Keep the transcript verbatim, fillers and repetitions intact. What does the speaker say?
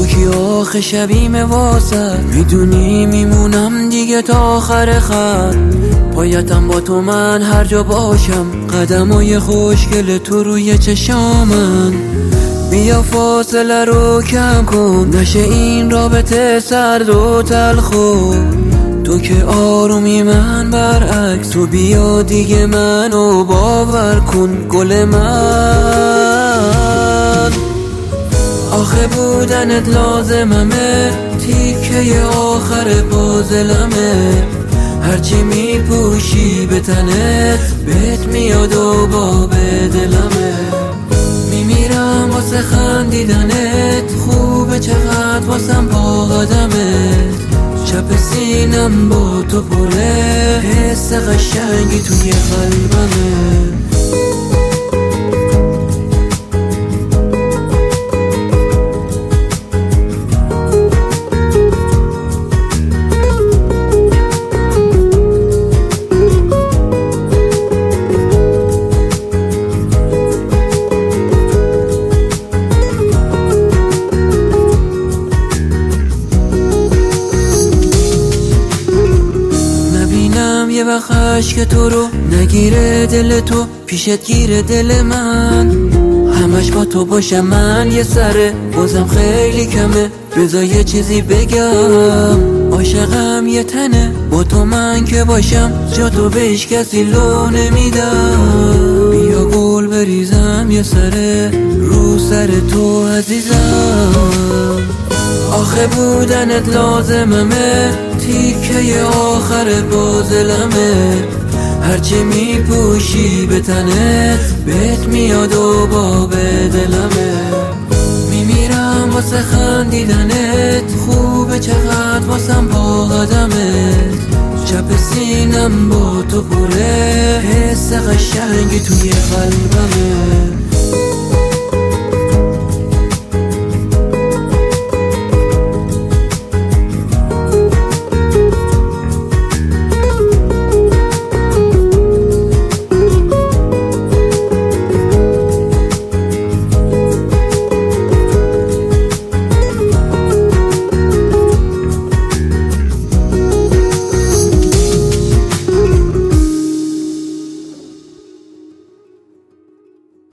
یکی آخه شبیم واسه، میدونی میمونم دیگه تا آخر خط. پایتم با تو من هر جا باشم، قدمای خوشگل تو روی چشامن. بیا فاصله رو کم کن، نشه این رابطه سرد و تلخو. تو که آرومی من برعکس، تو بیا دیگه منو باور کن گل من. آخه بودنت لازممه، تیکه آخر پازلمه. هرچی میپوشی به تنت، بهت میاد و باب دلمه. میمیرم واسه خندیدنت، خوبه چقدر واسم پا قدمت. چپ سینم با تو پره، حس قشنگی توی قلبمه. یه وقت عشق تو رو نگیره دل تو، پیشت گیره دل من. همش با تو باشم من یه سره، بازم خیلی کمه. بذار یه چیزی بگم، عاشقم یه تنه. با تو من که باشم، جا تو بهش کسی لو نمیدم. بیا گل بریزم یه سره، رو سر تو عزیزم. آخه بودنت لازممه، تیکه آخر بازلمه. هرچی میپوشی به تنت، بهت میاد و باب دلمه. میمیرم واسه خندیدنت، خوبه چقدر واسم پا قدمت. چپ سینم با تو پره، حس قشنگی توی قلبمه.